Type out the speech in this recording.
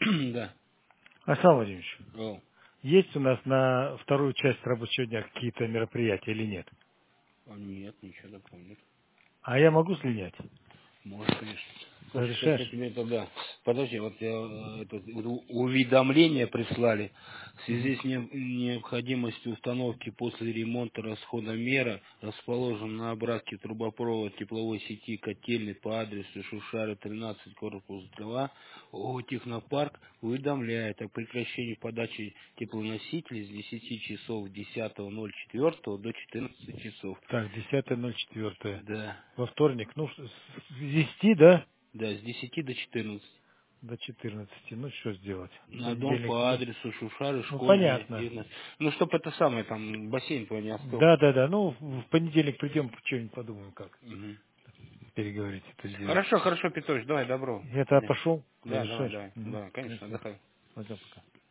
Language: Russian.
Да. Александр Владимирович, О, есть у нас на вторую часть рабочего дня какие-то мероприятия или нет? нет, ничего такого нет. А я могу слинять? Может, конечно. Слушай, сейчас я Разрешаешь? тебе тогда... Подожди, вот я это уведомление прислали. В Мгм. связи с необходимостью установки после ремонта расходомера, расположен на обратке трубопровод тепловой сети котельной по адресу Шушары 13, корпус 2, ООО «Технопарк» уведомляет о прекращении подачи теплоносителей с 10 часов 10.04 до 14 часов. Так, 10.04. Да, Во вторник. Ну, с 10, да? да, с 10 до 14. До 14. Ну, что сделать? В На дом понедельник. по адресу Шушары, Ну, школьная, понятно. 19. Ну, чтобы это самое, там, бассейн твой не остыл. Да, да, да. Ну, в понедельник придем, что-нибудь подумаем, как Мгм. переговорить это сделать. Хорошо, хорошо, Петрович, давай, добро. Это пошел? Да, давай, Разрешаешь? давай, Угу. да, конечно, Все. отдыхай. Пойдем пока.